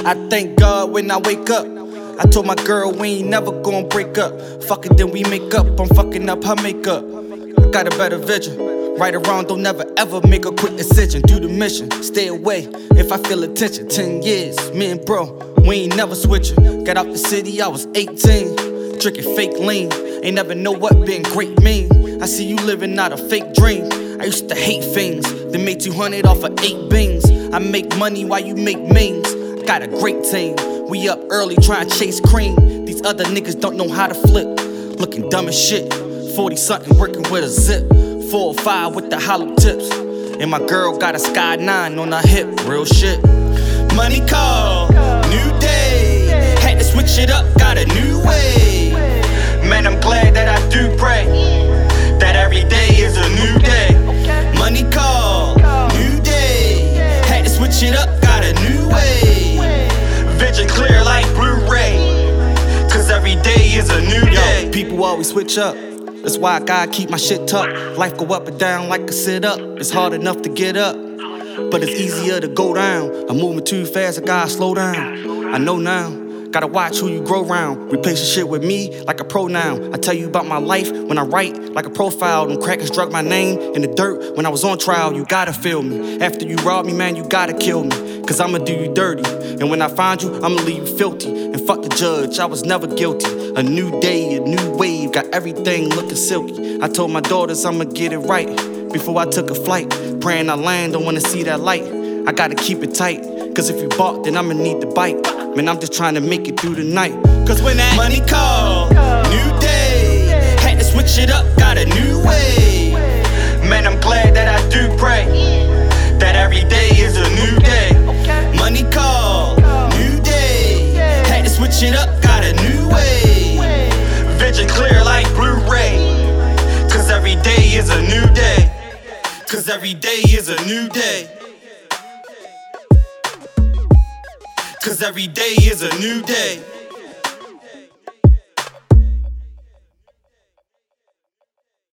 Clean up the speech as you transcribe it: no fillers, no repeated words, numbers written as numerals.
I thank God when I wake up. I told my girl we ain't never gonna break up. Fuck it, then we make up. I'm fucking up her makeup. I got a better vision. Right or wrong, don't never ever make a quick decision. Do the mission, stay away if I feel attention. 10 years, me and bro, we ain't never switching. Got out the city, I was 18. Drinking fake lean, ain't never know what being great mean. I see you living out a fake dream. I used to hate things, then made 200 off of 8 beans. I make money while you make memes. Got a great team, we up early trying to chase cream. These other niggas don't know how to flip, looking dumb as shit. 40 something working with a zip, 4 or 5 with the hollow tips. And my girl got a Sky 9 on her hip, real shit. Money call, new day, had to switch it up, got a new way. Man, I'm glad that I do pray that every day is a new day. Money call, new day, had to switch it up, got a new way. Vision clear like Blu-ray, cause every day is a new day. People always switch up, that's why I gotta keep my shit tucked. Life go up and down like a sit-up. It's hard enough to get up, but it's easier to go down. I'm moving too fast, I gotta slow down. I know now, gotta watch who you grow around. Replace your shit with me like a pronoun. I tell you about my life when I write like a profile. Them crackers drug my name in the dirt when I was on trial. You gotta feel me. After you rob me, man, you gotta kill me. Cause I'ma do you dirty, and when I find you, I'ma leave you filthy. And fuck the judge, I was never guilty. A new day, a new wave, got everything looking silky. I told my daughters I'ma get it right before I took a flight. Praying I land, don't wanna see that light. I gotta keep it tight, cause if you balk, then I'ma need the bite. Man, I'm just trying to make it through the night. Cause when that money call, new day, had to switch it up, got a new way. Man, I'm glad that I do pray that every day is a new day. Money call, new day, had to switch it up, got a new way. Vision clear like Blu-ray, cause every day is a new day. Cause every day is a new day. Cause every day is a new day.